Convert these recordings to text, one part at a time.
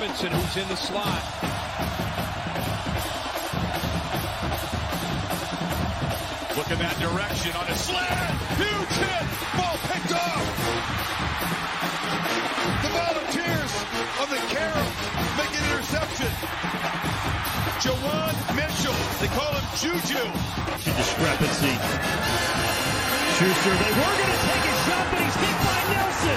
Robinson, who's in the slot. Look in that direction on a slant. Huge hit. Ball picked off. The Volunteers of the Carroll make an interception. Jawan Mitchell. They call him Juju. Discrepancy. Schuster, they were going to take a shot, but he's hit by Nelson.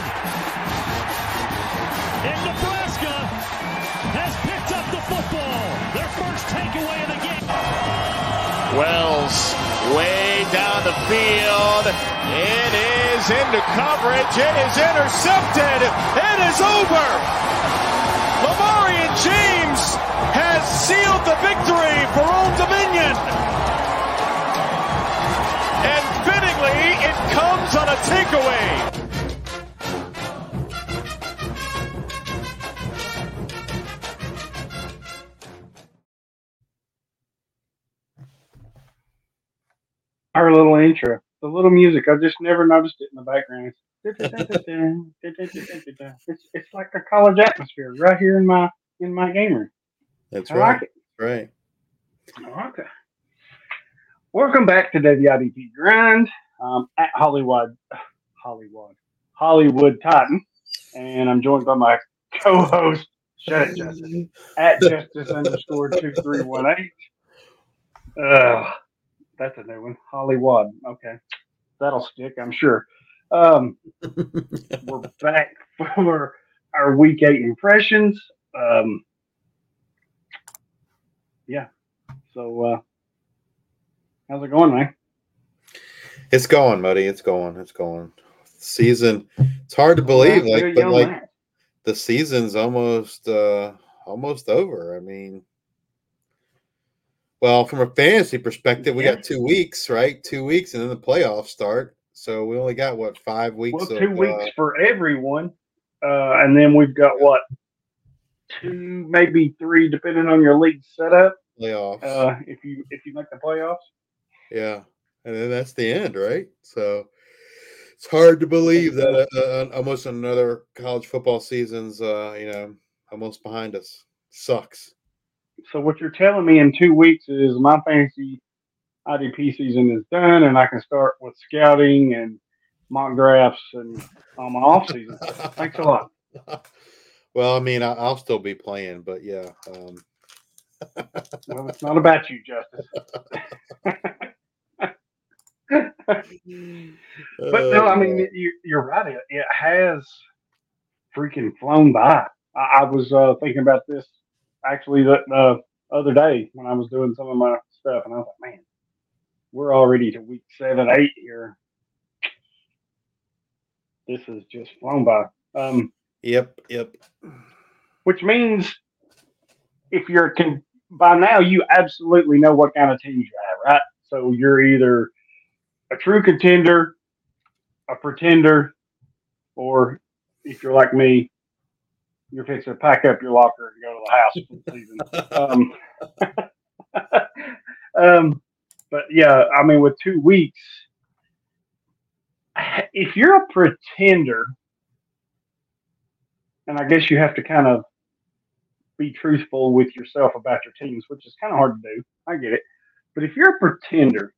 And Nebraska has picked up the football. Their first takeaway of the game. Wells way down the field. It is into coverage. It is intercepted. It is over. Lamarian James has sealed the victory for Old Dominion. And fittingly, it comes on a takeaway. Our little intro, the little music, I just never noticed it in the background. It's like a college atmosphere right here in my game room. That's I right. like it. Right. Okay. Welcome back to WIDP Grind at Hollywood Titan, and I'm joined by my co-host, shut it, Justice, at Justice_2318. That's a new one. Hollywood. Okay. That'll stick, I'm sure. We're back for our week 8 impressions. Yeah. So, how's it going, man? It's going, buddy. It's going. Season. It's hard to believe, the season's almost over. I mean, well, from a fantasy perspective, we got 2 weeks, right? 2 weeks, and then the playoffs start. So we only got 5 weeks. Well, 2 weeks for everyone, and then we've got 2, maybe 3, depending on your league setup. Playoffs. If you make the playoffs. Yeah, and then that's the end, right? So it's hard to believe that almost another college football season's almost behind us. Sucks. So what you're telling me in 2 weeks is my fantasy IDP season is done, and I can start with scouting and mock drafts and on my off season. Thanks a lot. Well, I mean, I'll still be playing, but yeah. Well, it's not about you, Justice. But no, I mean, you're right. It has freaking flown by. I was thinking about this actually the other day when I was doing some of my stuff, and I was like, man, we're already to week 7, 8 here. This has just flown by. Yep. Which means by now you absolutely know what kind of teams you have, right? So you're either a true contender, a pretender, or if you're like me, you're fixing to pack up your locker and go to the house for the season. But yeah, I mean, with 2 weeks, if you're a pretender, and I guess you have to kind of be truthful with yourself about your teams, which is kind of hard to do. I get it. But if you're a pretender,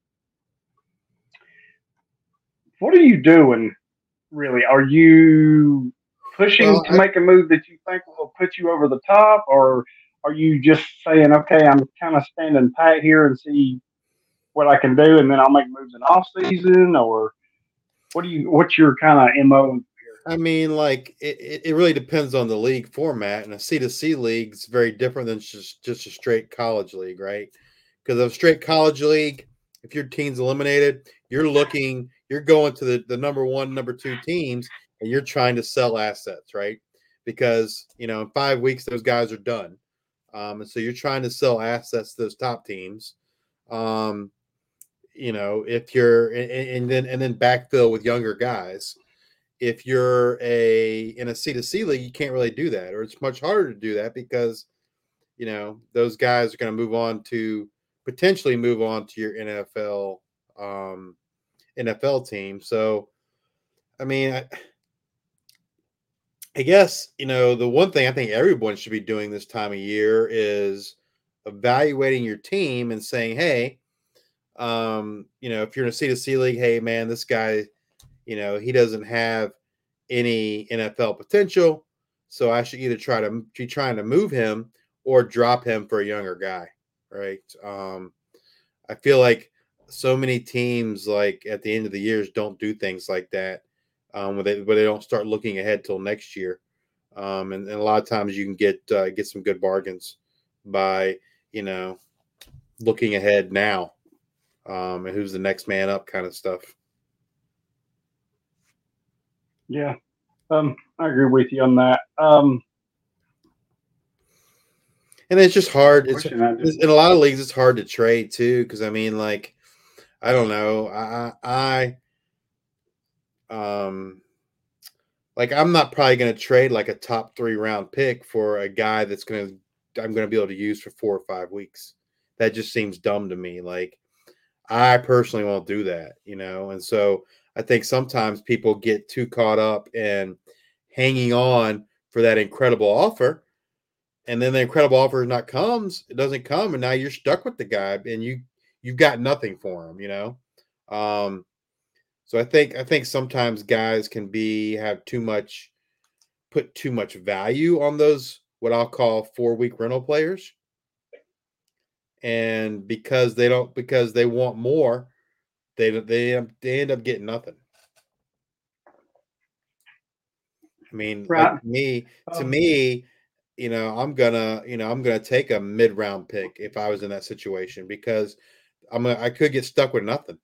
what are you doing, really? Are you pushing to make a move that you think will put you over the top, or are you just saying, okay, I'm kind of standing pat here and see what I can do, and then I'll make moves in off season, or what's your kind of MO here? I mean, like it really depends on the league format, and a C2C league is very different than just a straight college league, right? Because of a straight college league, if your team's eliminated, you're going to the number 1, number 2 teams, and you're trying to sell assets, right? Because in 5 weeks those guys are done, and so you're trying to sell assets to those top teams. If you're and then backfill with younger guys. If you're in a C2C league, you can't really do that, or it's much harder to do that because those guys are going to potentially move on to your NFL team. So, I mean, I guess, the one thing I think everyone should be doing this time of year is evaluating your team and saying, hey, if you're in a C2C league, hey man, this guy, he doesn't have any NFL potential, so I should either be trying to move him or drop him for a younger guy, right? I feel like so many teams, like at the end of the years, don't do things like that, where they don't start looking ahead till next year, and a lot of times you can get some good bargains by looking ahead now, and who's the next man up kind of stuff. Yeah, I agree with you on that. And it's just hard. In a lot of leagues, it's hard to trade too, because I mean, like, I don't know. I'm not probably going to trade like a top 3 round pick for a guy I'm going to be able to use for 4 or 5 weeks. That just seems dumb to me. Like, I personally won't do that, And so I think sometimes people get too caught up in hanging on for that incredible offer. And then the incredible offer it doesn't come, and now you're stuck with the guy, and you've got nothing for him, So I think sometimes guys can put too much value on those what I'll call 4-week rental players, and because they want more, they end up getting nothing. I mean, right. like to me. I'm gonna take a mid-round pick if I was in that situation, because I could get stuck with nothing.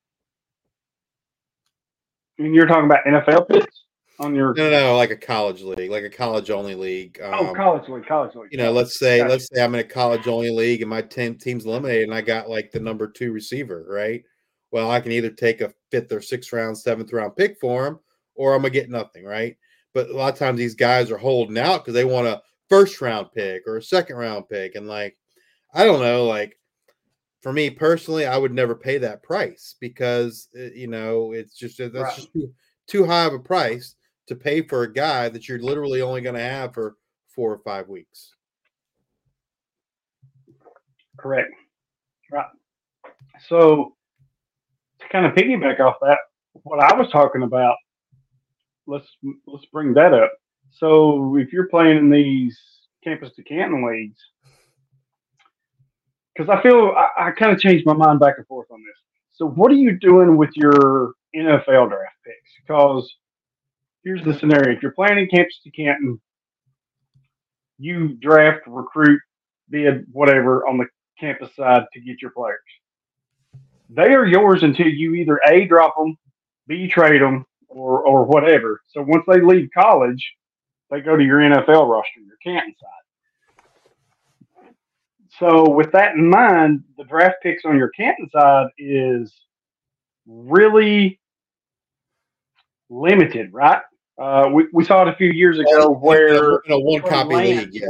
I mean, you're talking about NFL picks on your no, like a college league, like a college-only league. College league. Let's say I'm in a college-only league and my team's eliminated, and I got like the number 2 receiver, right? Well, I can either take a 5th or 6th round, 7th round pick for him, or I'm gonna get nothing, right? But a lot of times these guys are holding out because they want a 1st round pick or a 2nd round pick. And like, I don't know, like for me personally, I would never pay that price because, it's just, that's just too high of a price to pay for a guy that you're literally only going to have for 4 or 5 weeks. Correct. Right. So to kind of piggyback off that, what I was talking about, let's bring that up. So if you're playing in these campus to Canton leagues, because I feel I kind of changed my mind back and forth on this. So what are you doing with your NFL draft picks? Because here's the scenario: if you're playing in campus to Canton, you draft, recruit, bid, whatever on the campus side to get your players. They are yours until you either A, drop them, B, trade them, or whatever. So once they leave college, they go to your NFL roster, your Canton side. So with that in mind, the draft picks on your Canton side is really limited, right? We saw it a few years ago where in a one-copy league,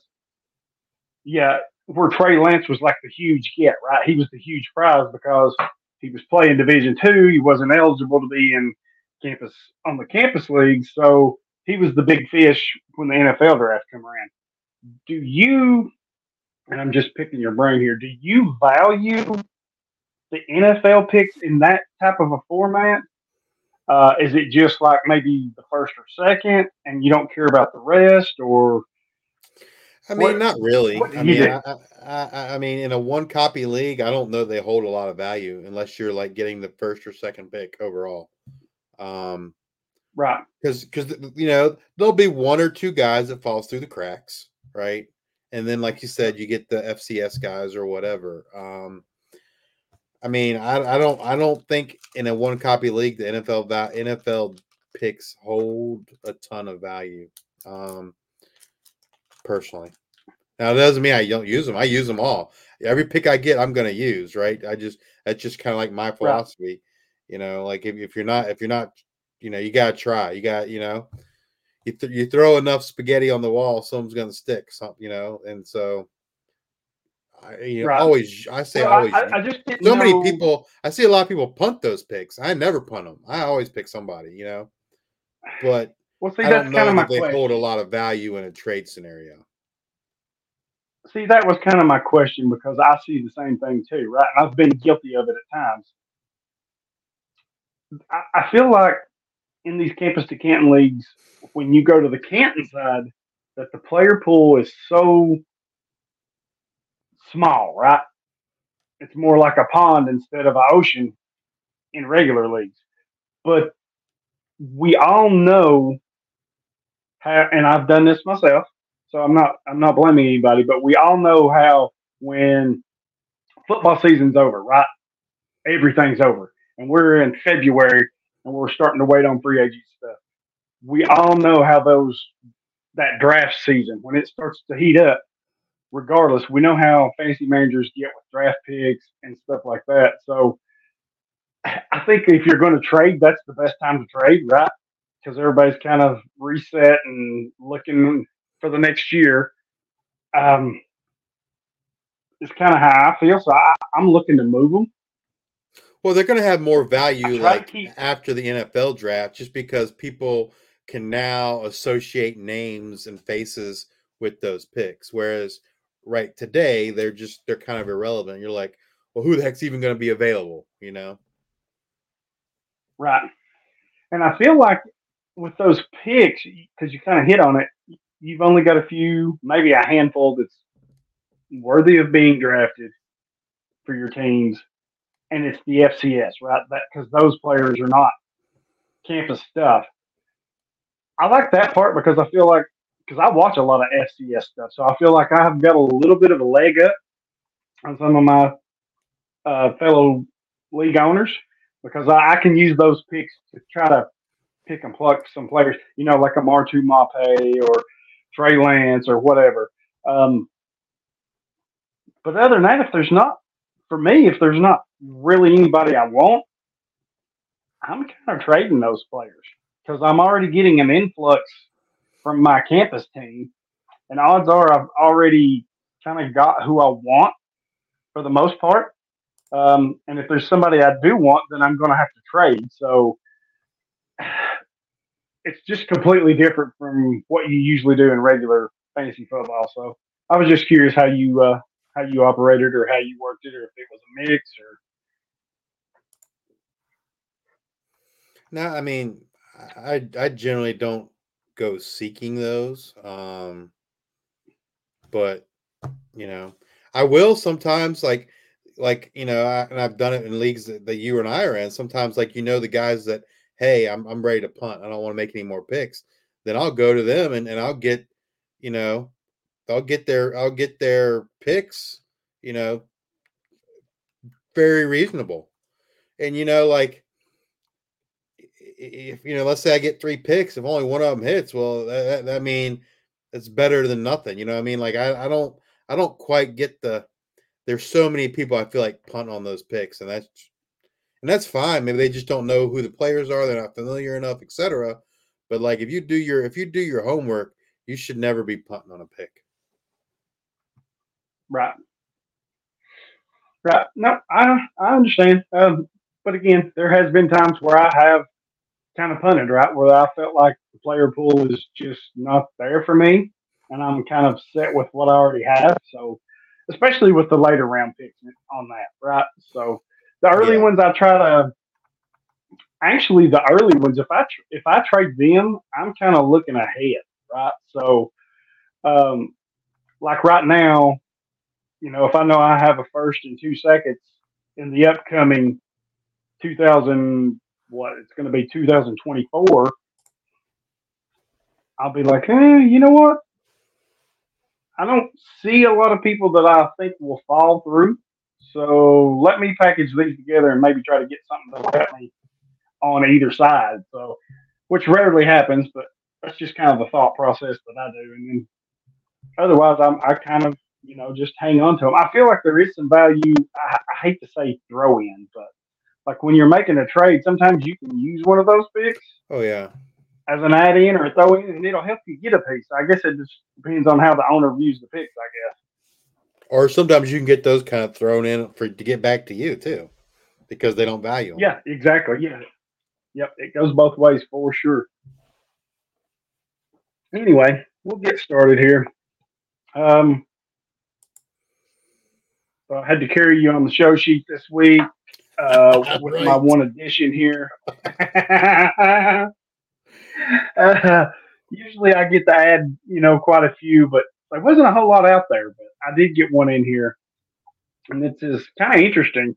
where Trey Lance was like the huge get, right? He was the huge prize because he was playing Division II. He wasn't eligible to be on the campus league, so he was the big fish when the NFL draft come around. Do you, and I'm just picking your brain here, do you value the NFL picks in that type of a format? Is it just like maybe the 1st or 2nd and you don't care about the rest, or? I mean, not really. I mean, in a one-copy league, I don't know they hold a lot of value unless you're like getting the 1st or 2nd pick overall. Right. Because there'll be 1 or 2 guys that falls through the cracks, right? And then, like you said, you get the FCS guys or whatever. I mean, I don't think in a one-copy league the NFL picks hold a ton of value. Personally. Now, it doesn't mean I don't use them. I use them all. Every pick I get, I'm going to use, right? That's just kind of like my philosophy. Right. Like if you're not, you got to try. You got, you throw enough spaghetti on the wall, something's going to stick, and so right. always, I say always. I just didn't so know. Many people, I see a lot of people punt those picks. I never punt them. I always pick somebody, but Well, see, I that's don't kind know of my that they hold a question. lot of value in a trade scenario. See, that was kind of my question because I see the same thing too, right? And I've been guilty of it at times. I feel like in these campus to Canton leagues, when you go to the Canton side, that the player pool is so small, right? It's more like a pond instead of an ocean in regular leagues. But we all know how, and I've done this myself, so I'm not blaming anybody, but we all know how when football season's over, right? Everything's over, and we're in February, and we're starting to wait on free agent stuff. We all know how that draft season when it starts to heat up. Regardless, we know how fantasy managers get with draft picks and stuff like that. So I think if you're going to trade, that's the best time to trade, right? Because everybody's kind of reset and looking for the next year. Um, it's kind of how I feel. So I'm looking to move them. Well, they're going to have more I value try to like keep after the NFL draft, just because people can now associate names and faces with those picks. Whereas right today, they're kind of irrelevant. You're like, well, who the heck's even going to be available? You know? right, and I feel like with those picks, because you kind of hit on it, you've only got a few, maybe a handful that's worthy of being drafted for your teams, and it's the FCS, right? That because those players are not campus stuff. I like that part because I feel like because I watch a lot of FCS stuff, so I feel like I've got a little bit of a leg up on some of my fellow league owners because I can use those picks to try to pick and pluck some players, like a Martu Mape or Trey Lance or whatever. Um, but other than that, for me, if there's not really anybody I want, I'm kind of trading those players because I'm already getting an influx from my campus team, and odds are I've already kind of got who I want for the most part. And if there's somebody I do want, then I'm going to have to trade. So it's just completely different from what you usually do in regular fantasy football. So I was just curious how you operated or how you worked it, or if it was a mix or. No, I mean, I generally don't go seeking those. But I will sometimes and I've done it in leagues that you and I are in. Sometimes the guys that, hey, I'm ready to punt. I don't want to make any more picks. Then I'll go to them and I'll get, I'll get their picks, you know, very reasonable. And if let's say I get 3 picks, if only one of them hits, well, that mean it's better than nothing. You know what I mean? Like I don't quite get there's so many people I feel like punt on those picks, and that's fine. Maybe they just don't know who the players are, they're not familiar enough, etc. But like if you do your homework, you should never be punting on a pick. Right. Right. No, I understand. But again, there has been times where I have kind of punted, right, where I felt like the player pool is just not there for me, and I'm kind of set with what I already have. So, especially with the later round picks on that, right? So, the early Yeah. ones I try to actually the early ones if I trade them, I'm kind of looking ahead, right? So, um, like right now, if I know I have a first and 2 seconds in the upcoming 2000, what it's going to be 2024, I'll be like, you know what? I don't see a lot of people that I think will fall through. So let me package these together and maybe try to get something that'll help me on either side. So, which rarely happens, but that's just kind of the thought process that I do. And then otherwise, I kind of, just hang on to them. I feel like there is some value. I hate to say throw in, but like when you're making a trade, sometimes you can use one of those picks Oh yeah. as an add-in or a throw-in, and it'll help you get a piece. I guess it just depends on how the owner views the picks. I guess. Or sometimes you can get those kind of thrown in to get back to you too, because they don't value them. Yeah, exactly. Yeah, yep. It goes both ways for sure. Anyway, we'll get started here. So I had to carry you on the show sheet this week with my one addition here. Usually I get to add, quite a few, but there wasn't a whole lot out there. But I did get one in here, and this is kind of interesting.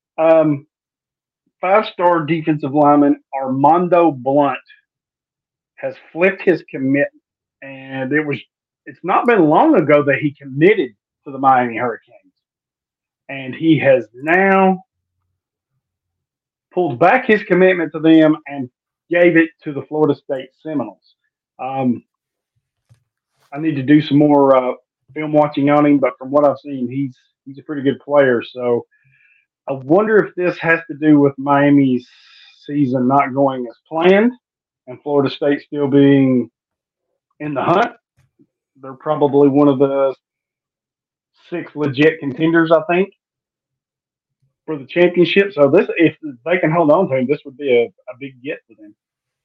5-star defensive lineman Armando Blunt has flipped his commitment, and it's not been long ago that he committed to the Miami Hurricanes. And he has now pulled back his commitment to them and gave it to the Florida State Seminoles. I need to do some more film watching on him, but from what I've seen, he's a pretty good player. So I wonder if this has to do with Miami's season not going as planned and Florida State still being in the hunt. They're probably one of the 6 legit contenders, I think, for the championship. So if they can hold on to him, this would be a big get for them.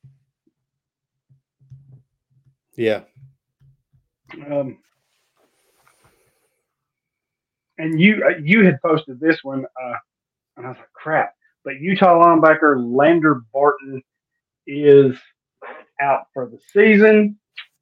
Yeah. And you had posted this one, and I was like, crap. But Utah linebacker Lander Barton is out for the season.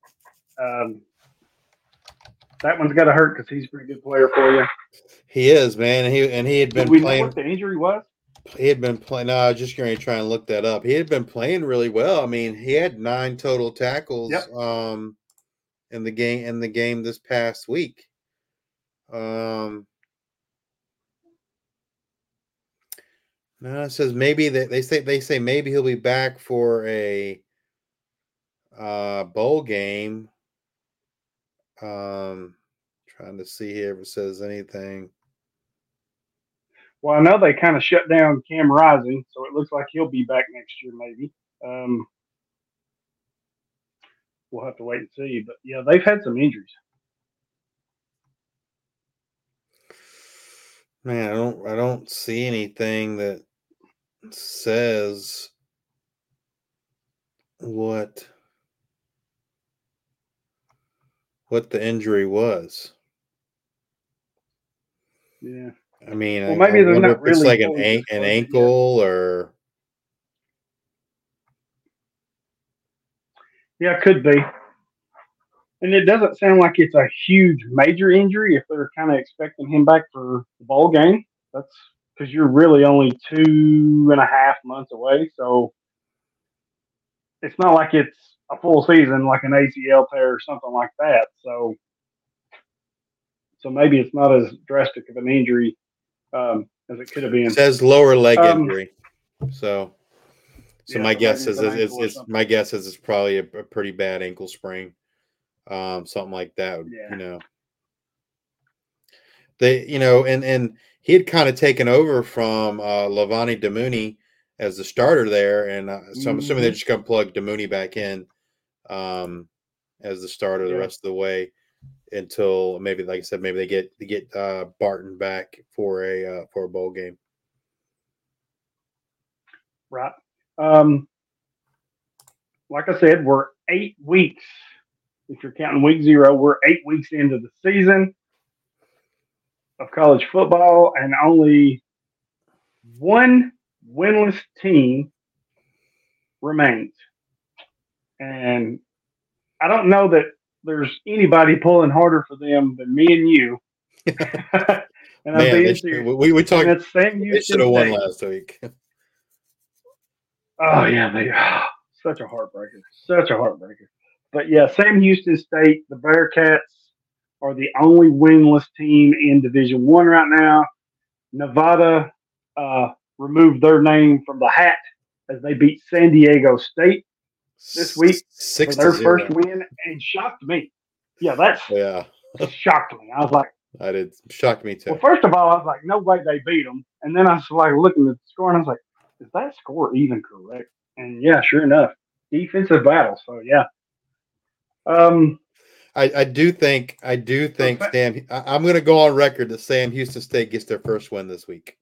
That one's got to hurt because he's a pretty good player for you. He is, man. He had been playing. Know what the injury was? He had been playing. No, I was just going to try and look that up. He had been playing really well. I mean, he had 9 total tackles. Yep. In the game this past week. No, it says maybe they say maybe he'll be back for a bowl game. Trying to see here if it says anything. Well, I know they kind of shut down Cam Rising, so it looks like he'll be back next year, maybe. We'll have to wait and see. But yeah, they've had some injuries. Man, I don't see anything that says what the injury was. Yeah. I mean, well, maybe they're not really. It's like an ankle or. Yeah, it could be. And it doesn't sound like it's a huge major injury if they're kind of expecting him back for the bowl game. That's because you're really only 2.5 months away. So it's not like it's a full season like an ACL tear or something like that. So maybe it's not as drastic of an injury as it could have been. It says lower leg injury. So yeah, my guess is it's probably a pretty bad ankle sprain. Something like that. Yeah. And he had kind of taken over from Lavani Damuni as the starter there, and so I'm assuming they're just going to plug Damuni back in as the starter the rest of the way until maybe, like I said, maybe they get Barton back for a bowl game. Right. Like I said, we're 8 weeks. If you're counting week 0, we're 8 weeks into the season of college football, and only one winless team remains. And I don't know that there's anybody pulling harder for them than me and you. And I'm being serious. We talked. They should have won last week. Oh yeah, such a heartbreaker. But yeah, Sam Houston State, the Bearcats are the only winless team in Division I right now. Nevada removed their name from the hat as they beat San Diego State this week for their first win, and shocked me. Yeah, shocked me. I was like, shocked me too. Well, first of all, I was like, no way they beat them. And then I was like looking at the score, and I was like, is that score even correct? And yeah, sure enough, defensive battle. So yeah. I do think Sam. I'm going to go on record that Sam Houston State gets their first win this week.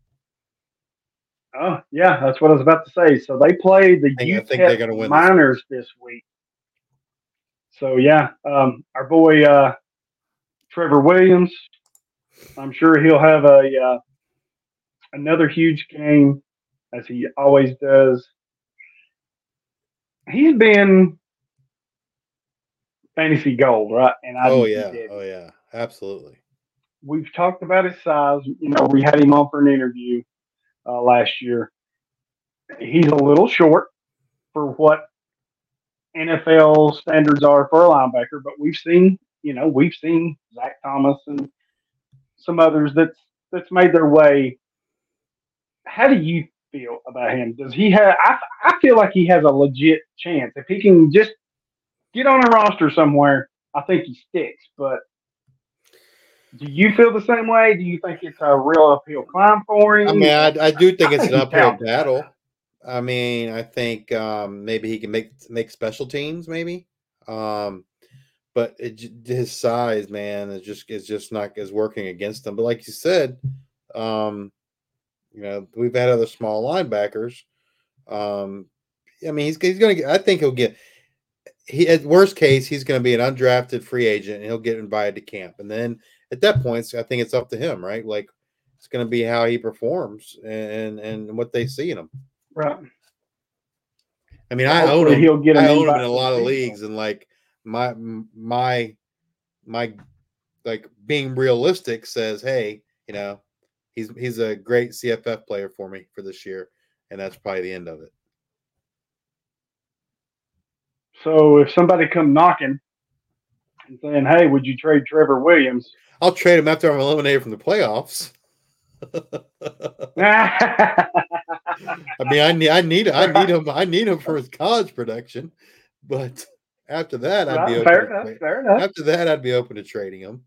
Oh yeah, that's what I was about to say. So they play the UTEP Miners this week. So yeah, our boy Trevor Williams. I'm sure he'll have another huge game, as he always does. He's been fantasy gold, right? And Oh yeah, absolutely. we've talked about his size. We had him on for an interview last year. He's a little short for what NFL standards are for a linebacker, but we've seen Zach Thomas and some others that's made their way. How do you feel about him? Does he have? I feel like he has a legit chance if he can just get on a roster somewhere. I think he sticks. But do you feel the same way? Do you think it's a real uphill climb for him? I mean, I do think it's an he's uphill talented. battle. I mean, I think maybe he can make special teams, maybe. But his size, man, is just not as working against him. But like you said, we've had other small linebackers. I mean, he's going to get. I think he'll get. At worst case, he's going to be an undrafted free agent, and he'll get invited to camp. And then at that point, I think it's up to him, right? Like it's going to be how he performs and what they see in him. Right. I mean, I own him. He'll get I an own him invite in a to lot the of Super leagues, Bowl. and like my like being realistic says, hey, he's a great CFF player for me for this year, and that's probably the end of it. So if somebody come knocking and saying, "Hey, would you trade Trevor Williams?" I'll trade him after I'm eliminated from the playoffs. I I mean, I need him. I need him for his college production, but after that, I'd be open. Fair enough. After that, I'd be open to trading him.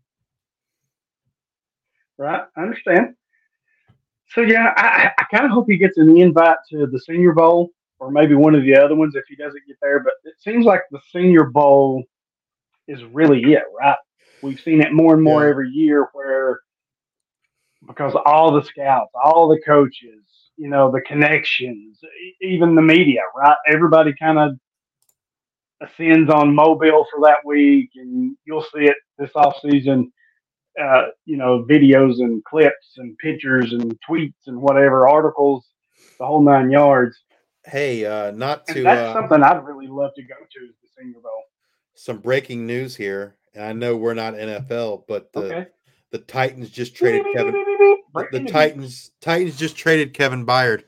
Right, I understand. So yeah, I kind of hope he gets an invite to the Senior Bowl or maybe one of the other ones if he doesn't get there. But it seems like the Senior Bowl is really it, right? We've seen it more and more every year where because all the scouts, all the coaches, the connections, even the media, right? Everybody kind of ascends on Mobile for that week, and you'll see it this off season. Videos and clips and pictures and tweets and whatever articles, the whole 9 yards. Hey, that's something I'd really love to go to is the Senior Bowl. Some breaking news here, and I know we're not NFL, but the Titans just traded Kevin. The Titans just traded Kevin Byard.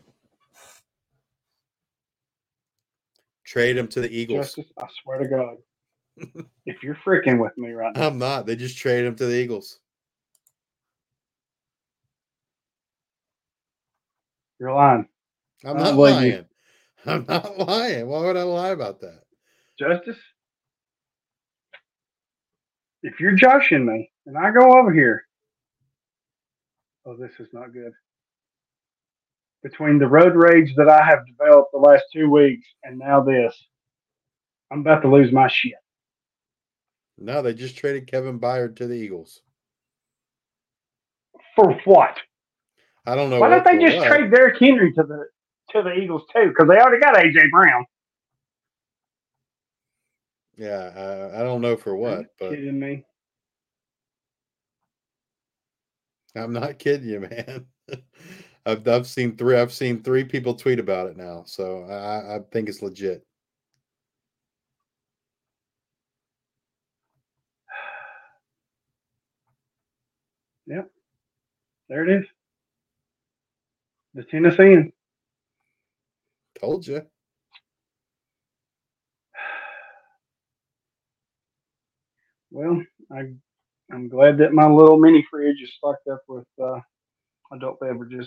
Trade him to the Eagles. Justice, I swear to God. If you're freaking with me right now. I'm not. They just traded him to the Eagles. You're lying. I'm not lying. I'm not lying. Why would I lie about that? Justice, if you're joshing me and I go over here, oh, this is not good. Between the road rage that I have developed the last 2 weeks and now this, I'm about to lose my shit. No, they just traded Kevin Byard to the Eagles. For what? I don't know. Why don't they just trade Derrick Henry to the Eagles too? Because they already got AJ Brown. Yeah, I don't know for what. But kidding me? I'm not kidding you, man. I've seen three people tweet about it now, so I think it's legit. Yep. There it is. The Tennessean. Told you. Well, I'm glad that my little mini fridge is stocked up with adult beverages.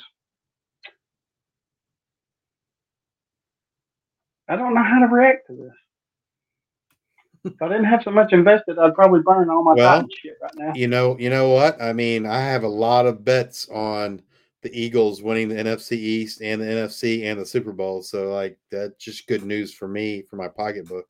I don't know how to react to this. If I didn't have so much invested, I'd probably burn all my Titan shit right now. You know what? I mean, I have a lot of bets on the Eagles winning the NFC East and the NFC and the Super Bowl. So, like, that's just good news for me for my pocketbook.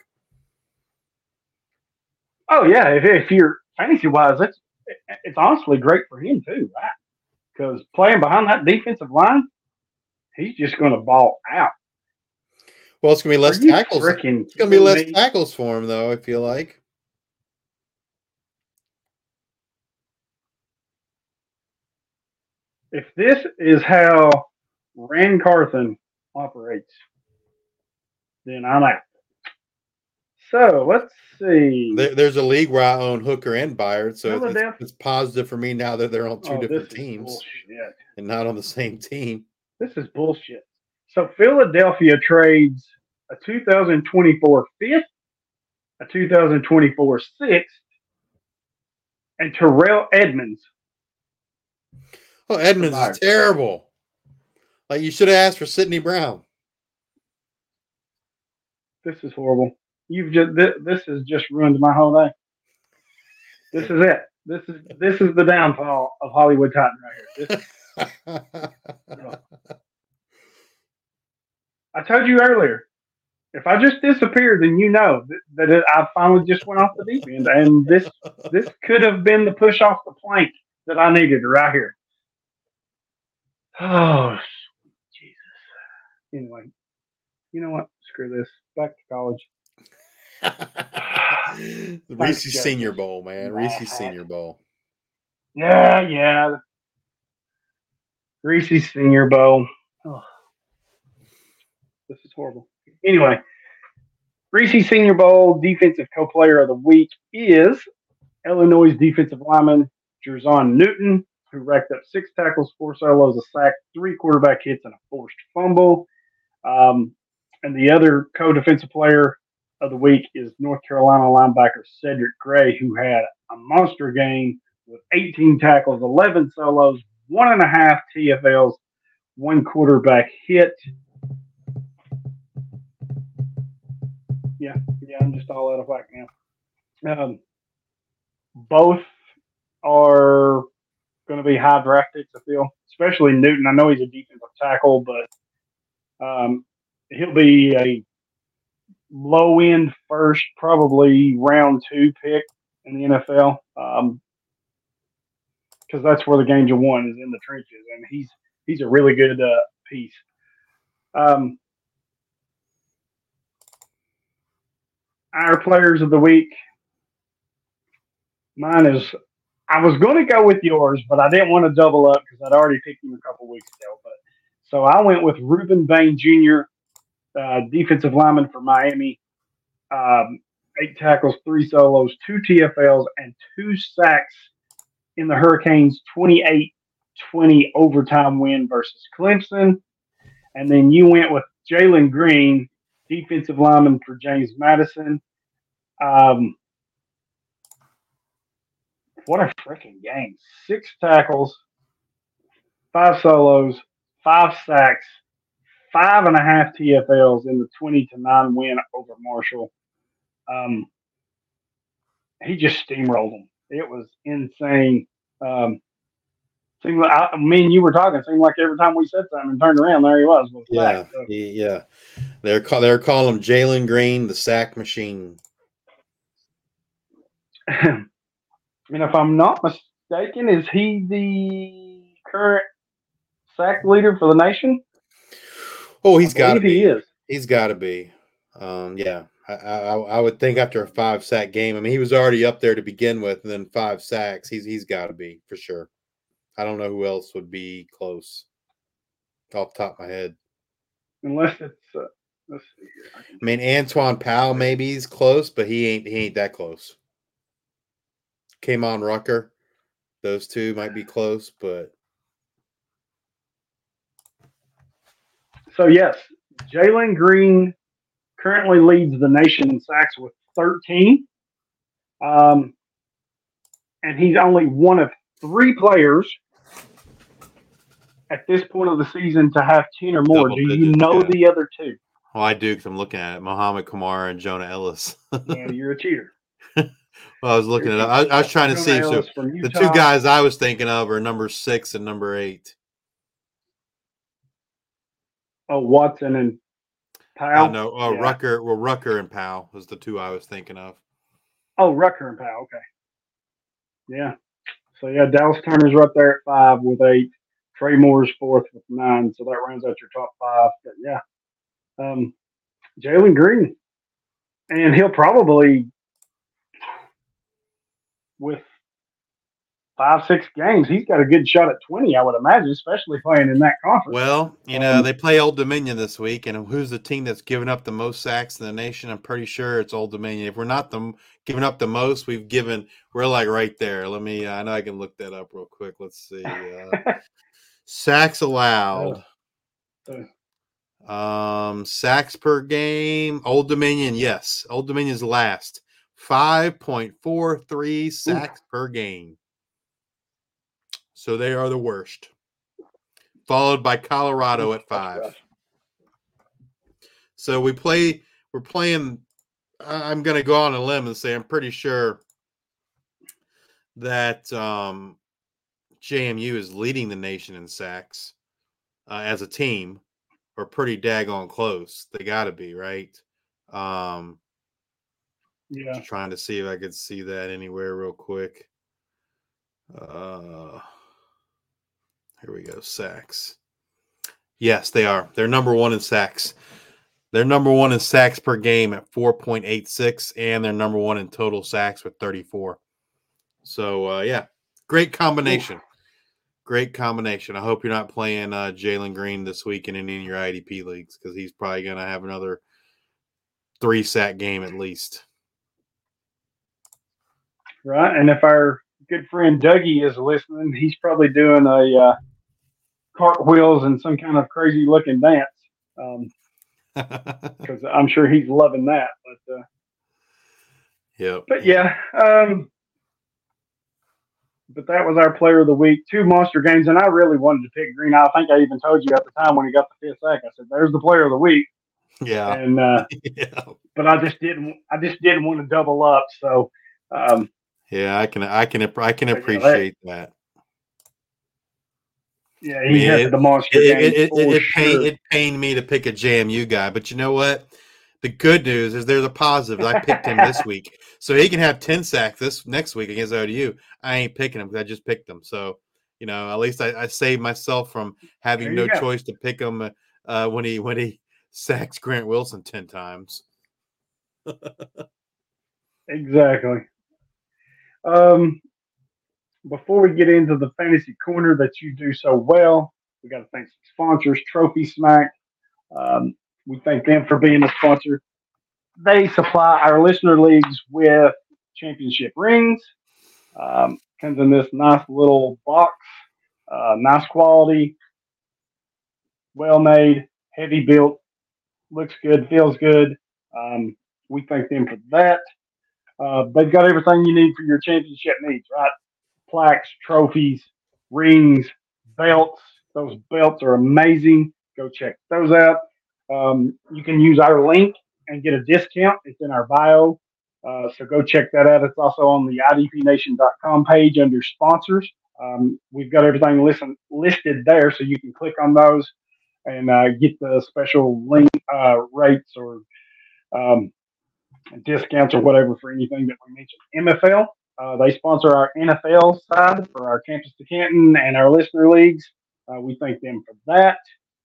Oh yeah, if you're fantasy wise, it's honestly great for him too, right? Because playing behind that defensive line, he's just going to ball out. Well, it's going to be less tackles. It's going to be less tackles for him, though, I feel like. If this is how Rand Carthen operates, then I'm out. So let's see. There's a league where I own Hooker and Byard, so Philadelphia. it's positive for me now that they're on two different This is teams bullshit. and not on the same team. This is bullshit. So Philadelphia trades a 2024 fifth, a 2024 sixth, and Terrell Edmonds. Oh, Edmonds is terrible. Like, you should have asked for Sidney Brown. This is horrible. This has just ruined my whole day. This is it. This is the downfall of Hollywood Titan right here. I told you earlier, if I just disappeared, then you know that I finally just went off the deep end, and this could have been the push off the plank that I needed right here. Oh, Jesus. Anyway, you know what? Screw this. Back to college. The Reese's Senior Bowl, man. Reese's Senior Bowl. Yeah. Reese's Senior Bowl. Oh. This is horrible. Anyway, Reese's Senior Bowl defensive co-player of the week is Illinois' defensive lineman Jerzon Newton, who racked up 6 tackles, 4 solos, a sack, 3 quarterback hits, and a forced fumble. And the other co-defensive player of the week is North Carolina linebacker Cedric Gray, who had a monster game with 18 tackles, 11 solos, 1.5 TFLs, 1 quarterback hit. Yeah, I'm just all out of whack now. Both are going to be high draft picks, I feel, especially Newton. I know he's a defensive tackle, but he'll be a low-end first, probably round 2 pick in the NFL, because that's where the games are won, is in the trenches, and he's a really good piece. Our players of the week, mine is, I was going to go with yours, but I didn't want to double up because I'd already picked him a couple weeks ago. So I went with Reuben Bain Jr., defensive lineman for Miami. 8 tackles, 3 solos, 2 TFLs, and 2 sacks in the Hurricanes' 28-20 overtime win versus Clemson. And then you went with Jalen Green, defensive lineman for James Madison. What a freaking game. 6 tackles, 5 solos, 5 sacks, 5.5 TFLs in the 20-9 win over Marshall. He just steamrolled them. It was insane. Seemed like, me and you were talking. Seemed like every time we said something and turned around, there he was. Yeah, so. Yeah. They're calling him Jalen Green, the sack machine. And if I'm not mistaken, is he the current sack leader for the nation? Oh, he's got to be. He is. He's got to be. Yeah. I would think after a 5-sack game. I mean, he was already up there to begin with, and then 5 sacks. He's got to be for sure. I don't know who else would be close off the top of my head. Unless it's let's see here. I mean, Antoine Powell maybe he's close, but he ain't that close. Kamon Rucker, those two might be close, but so yes, Jalen Green currently leads the nation in sacks with 13. And he's only one of 3 players at this point of the season to have 10 or more. Do you know the other 2? Oh, I do, because I'm looking at it. Muhammad Kamara and Jonah Ellis. Yeah, you're a cheater. Well, I was looking at it. I was trying to see. So the 2 guys I was thinking of are number 6 and number 8. Oh, Watson and Powell? No, yeah. Rucker. Well, Rucker and Powell was the 2 I was thinking of. Oh, Rucker and Powell. Okay. Yeah. So, yeah, Dallas Turner's right there at 5 with 8. Trey Moore's 4th with 9. So that rounds out your top 5. But, yeah. Jalen Green. And he'll probably, with 5-6 games, he's got a good shot at 20, I would imagine, especially playing in that conference. Well, they play Old Dominion this week, and who's the team that's given up the most sacks in the nation? I'm pretty sure it's Old Dominion. If we're not giving up the most, we're like right there. Let me. I know I can look that up real quick. Let's see. Sacks allowed. Sacks per game. Old Dominion, yes. Old Dominion's last. 5.43 sacks per game. So they are the worst. Followed by Colorado at 5. So we're playing. I'm going to go on a limb and say I'm pretty sure that JMU is leading the nation in sacks as a team, or pretty daggone close. They got to be, right? Yeah. Just trying to see if I could see that anywhere real quick. Here we go. Sacks. Yes, they are. They're number 1 in sacks. They're number 1 in sacks per game at 4.86, and they're number 1 in total sacks with 34. So, yeah, great combination. Great combination. I hope you're not playing Jalen Green this week in any of your IDP leagues, because he's probably going to have another 3-sack game at least. Right, and if our good friend Dougie is listening, he's probably doing a cartwheels and some kind of crazy-looking dance. Because I'm sure he's loving that. But yeah, but that was our player of the week. 2 monster games, and I really wanted to pick Green. I think I even told you at the time when he got the 5th sack, I said, "There's the player of the week." Yeah. And but I just didn't want to double up. So yeah, I can appreciate that. Yeah, he had the monster game. It pained me to pick a JMU guy, but you know what? The good news is there's a positive. I picked him this week, so he can have 10 sacks this next week against ODU. I ain't picking him because I just picked him. So, at least I saved myself from having no choice to pick him when he sacks Grant Wilson 10 times. Exactly. Before we get into the fantasy corner that you do so well, we got to thank some sponsors, Trophy Smack. We thank them for being a sponsor. They supply our listener leagues with championship rings. Comes in this nice little box, nice quality, well made, heavy built, looks good, feels good. We thank them for that. They've got everything you need for your championship needs, right? Plaques, trophies, rings, belts. Those belts are amazing. Go check those out. You can use our link and get a discount. It's in our bio. So go check that out. It's also on the idpnation.com page under sponsors. We've got everything listed there, so you can click on those and get the special link rates or discounts or whatever for anything that we mentioned. MFL, they sponsor our NFL side for our Campus to Canton and our listener leagues. We thank them for that.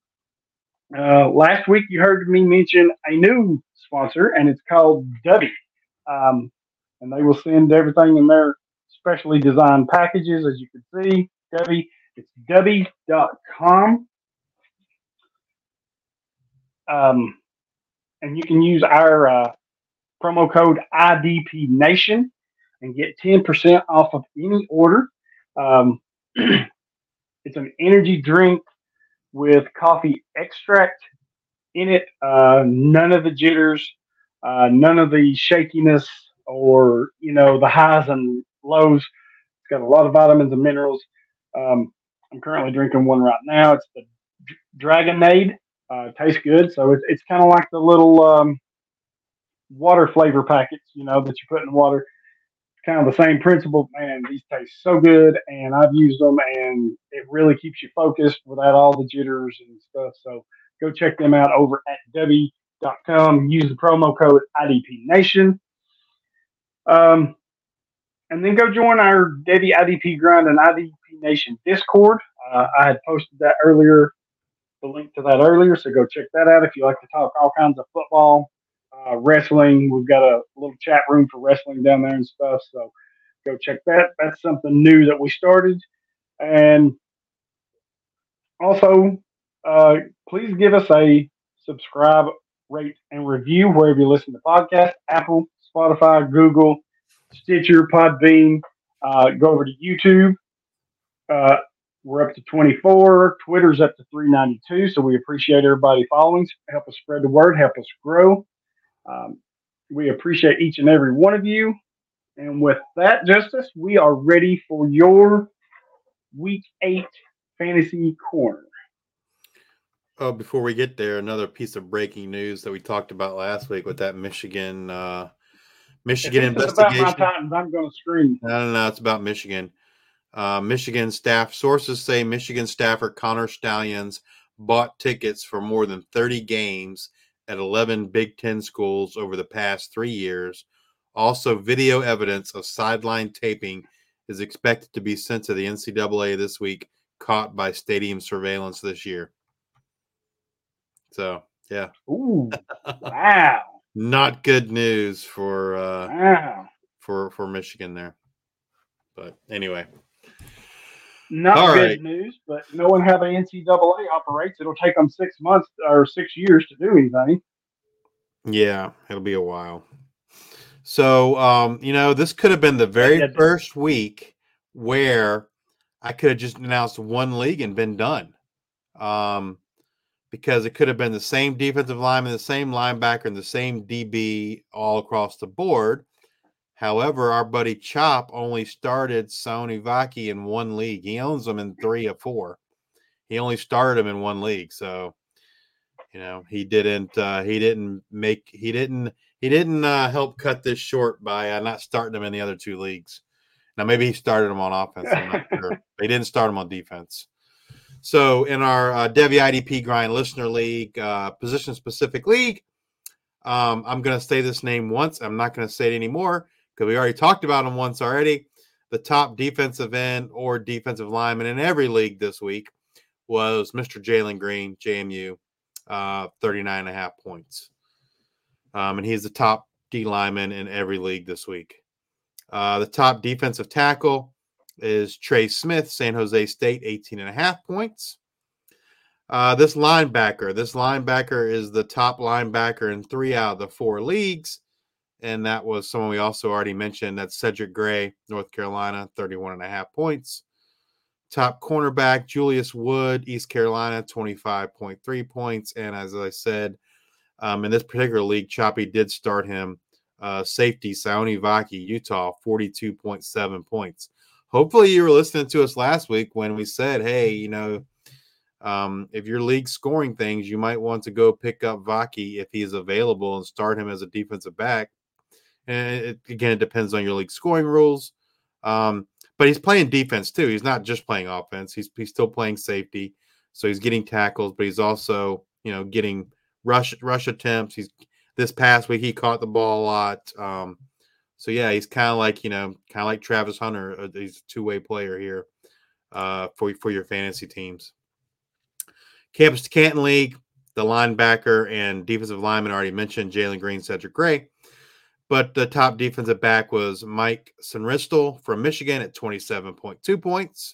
Last week you heard me mention a new sponsor, and it's called Dubby. And they will send everything in their specially designed packages, as you can see. Dubby, it's Dubby.com. And you can use our promo code IDP Nation and get 10% off of any order. It's an energy drink with coffee extract in it. None of the jitters, none of the shakiness or, the highs and lows. It's got a lot of vitamins and minerals. I'm currently drinking one right now. It's the Dragonade. It tastes good. So it's kind of like the little water flavor packets, that you put in water. Kind of the same principle. Man, these taste so good, and I've used them, and it really keeps you focused without all the jitters and stuff. So go check them out over at Dubby.com. Use the promo code IDP Nation. And then go join our Debbie IDP Grind and IDP Nation Discord. I had posted that earlier, the link to that earlier, so go check that out if you like to talk all kinds of football. Wrestling, we've got a little chat room for wrestling down there and stuff. So Go check that. That's something new that we started. And also, please give us a subscribe, rate, and review wherever you listen to podcasts: Apple, Spotify, Google, Stitcher, Podbean. Go over to YouTube. We're up to 24. Twitter's up to 392. So we appreciate everybody following. Help us spread the word. Help us grow. We appreciate each and every one of you. And with that, Justice, we are ready for your Week 8 Fantasy Corner. Oh, before we get there, another piece of breaking news that we talked about last week with that Michigan investigation. If it's about my Titans, I'm going to scream. No, it's about Michigan. Michigan staff sources say Michigan staffer Connor Stalions bought tickets for more than 30 games at 11 Big Ten schools over the past 3 years. Also, video evidence of sideline taping is expected to be sent to the NCAA this week, caught by stadium surveillance this year. So, yeah. Ooh, wow. Not good news for for Michigan there. But anyway. Not good news, but knowing how the NCAA operates, it'll take them 6 months or 6 years to do anything. Yeah, it'll be a while. So, this could have been the very first week where I could have just announced one league and been done. Because it could have been the same defensive lineman, the same linebacker, and the same DB all across the board. However, our buddy Chop only started Sione Vaki in one league. He owns them in 3 of 4. He only started him in one league, so he didn't help cut this short by not starting him in the other 2 leagues. Now maybe he started him on offense. I'm not sure. They didn't start him on defense. So in our Devy IDP Grind Listener League, position specific league, I'm going to say this name once. I'm not going to say it anymore, because we already talked about him once already. The top defensive end or defensive lineman in every league this week was Mr. Jalen Green, JMU, 39.5 points. And he's the top D lineman in every league this week. The top defensive tackle is Trey Smith, San Jose State, 18.5 points. This linebacker is the top linebacker in 3 out of the 4 leagues. And that was someone we also already mentioned. That's Cedric Gray, North Carolina, 31.5 points. Top cornerback, Julius Wood, East Carolina, 25.3 points. And as I said, in this particular league, Choppy did start him. Safety, Sione Vaki, Utah, 42.7 points. Hopefully you were listening to us last week when we said, hey, if your league's scoring things, you might want to go pick up Vaki if he's available and start him as a defensive back. And it depends on your league scoring rules. But he's playing defense too. He's not just playing offense. He's still playing safety. So he's getting tackles, but he's also, getting rush attempts. This past week he caught the ball a lot. So yeah, he's kind of like Travis Hunter. He's a two-way player here for your fantasy teams. Campus to Canton League, the linebacker and defensive lineman already mentioned, Jalen Green, Cedric Gray. But the top defensive back was Mike Sinristal from Michigan at 27.2 points.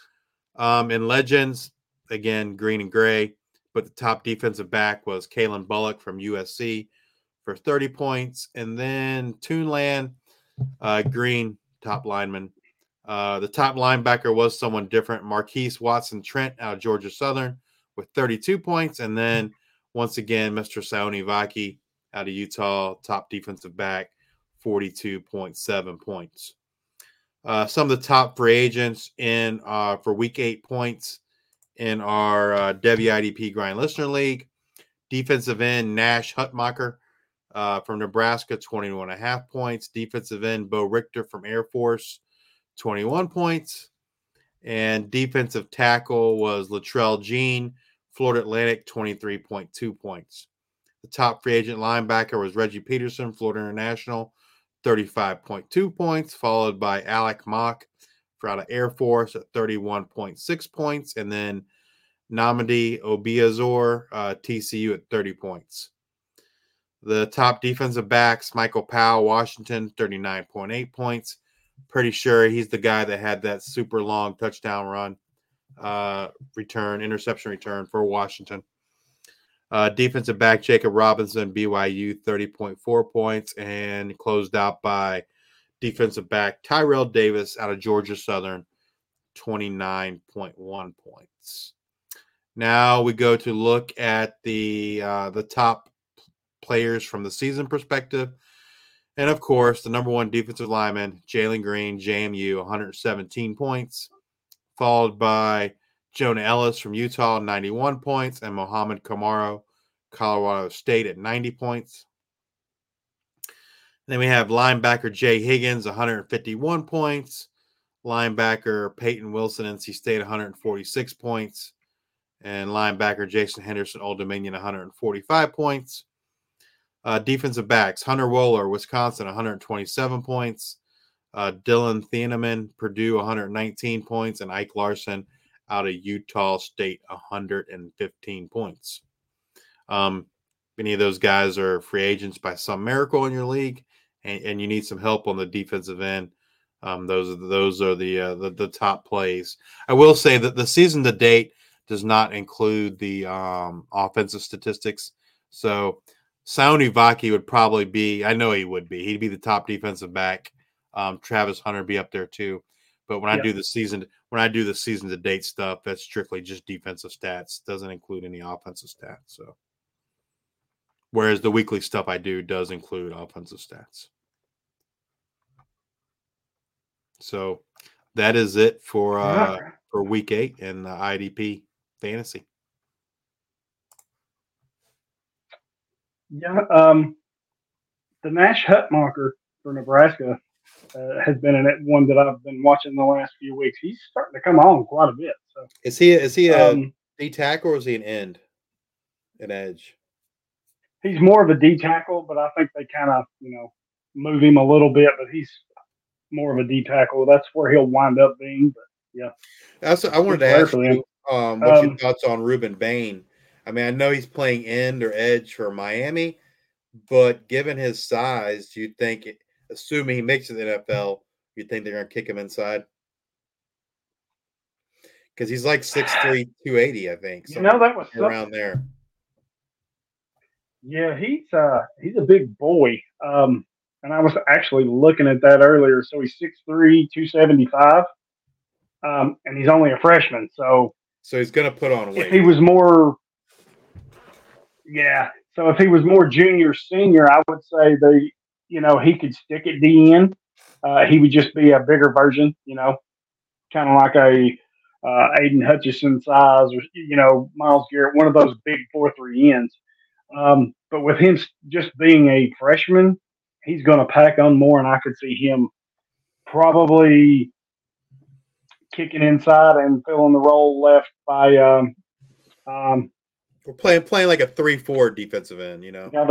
In Legends, again, Green and Gray. But the top defensive back was Kalen Bullock from USC for 30 points. And then Toonland, Green, top lineman. The top linebacker was someone different, Marquise Watson Trent out of Georgia Southern with 32 points. And then, once again, Mr. Sione Vaki out of Utah, top defensive back, 42.7 points. Some of the top free agents for Week 8 points in our Devy IDP Grind Listener League. Defensive end, Nash Hutmacher from Nebraska, 21.5 points. Defensive end, Bo Richter from Air Force, 21 points. And defensive tackle was Latrell Jean, Florida Atlantic, 23.2 points. The top free agent linebacker was Reggie Peterson, Florida International, 35.2 points, followed by Alec Mock out of Air Force at 31.6 points, and then Namadi Obiazor, TCU at 30 points. The top defensive backs, Michael Powell, Washington, 39.8 points. Pretty sure he's the guy that had that super long touchdown run, interception return for Washington. Defensive back Jacob Robinson, BYU, 30.4 points, and closed out by defensive back Tyrell Davis out of Georgia Southern, 29.1 points. Now we go to look at the top players from the season perspective. And, of course, the number one defensive lineman, Jalen Green, JMU, 117 points, followed by Jonah Ellis from Utah, 91 points, and Mohamed Kamara, Colorado State, at 90 points. Then we have linebacker Jay Higgins, 151 points, linebacker Peyton Wilson, NC State, 146 points, and linebacker Jason Henderson, Old Dominion, 145 points. Defensive backs, Hunter Wohler, Wisconsin, 127 points. Dylan Thieneman, Purdue, 119 points. And Ike Larson out of Utah State, 115 points. Many of those guys are free agents by some miracle in your league, and you need some help on the defensive end. Those are the top plays. I will say that the season to date does not include the offensive statistics. So Sione Vaki would probably be, I know he would be, he'd be the top defensive back. Travis Hunter be up there too. But when I do the season to date stuff, that's strictly just defensive stats. Doesn't include any offensive stats. So whereas the weekly stuff I do does include offensive stats. So that is it for week 8 in the IDP fantasy. Yeah, the Nash Hutmacher for Nebraska has been one that I've been watching the last few weeks. He's starting to come on quite a bit. So is he a D tackle or is he an edge? He's more of a D tackle, but I think they kind of move him a little bit. But he's more of a D tackle. That's where he'll wind up being. But yeah, I wanted to ask you what's your thoughts on Ruben Bain. I mean, I know he's playing end or edge for Miami, but given his size, do you think, assuming he makes it to the NFL, you think they're going to kick him inside? Because he's like 6'3", 280, I think. That was around there. Yeah, he's a big boy. And I was actually looking at that earlier. So he's 6'3", 275. And he's only a freshman. So he's going to put on weight. If he was more... Yeah. So if he was more junior, senior, I would say he could stick at DN. He would just be a bigger version, kind of like a Aiden Hutchinson size or, Myles Garrett, one of those big 4-3 ends. But with him just being a freshman, he's going to pack on more, and I could see him probably kicking inside and filling the role left by we're playing like a 3-4 defensive end,